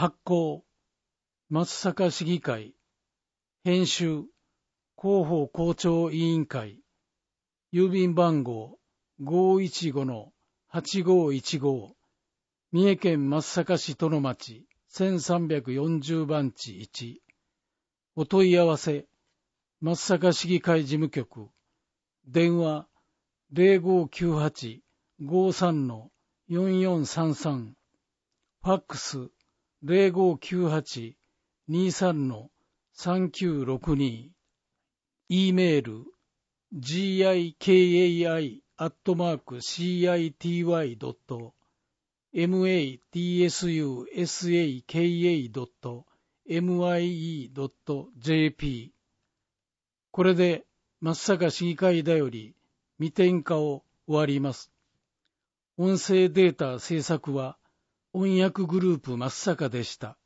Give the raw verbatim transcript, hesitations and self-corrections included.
発行、松阪市議会。編集、広報校長委員会。郵便番号 ごーいちごのはちごーいちご。三重県松阪市殿町せんさんびゃくよんじゅうばんちいち。お問い合わせ、松阪市議会事務局。電話 ゼロごーきゅうはち ごーさん よんよんさんさん。ファックス ゼロごーきゅうはち にーさん さんきゅうろくに。E メール ジーアイケーエーアイ アットマーク シーアイティーワイ ドット マツサカ ドット ミイー ドット ジェーピー。 これで松阪市議会だより未点化を終わります。音声データ制作は音訳グループ松阪でした。